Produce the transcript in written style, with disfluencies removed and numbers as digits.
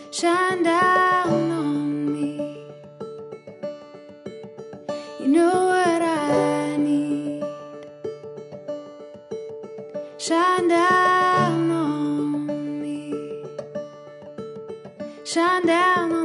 shine down on me. You know what I need. Shine down on me. Shine down on me.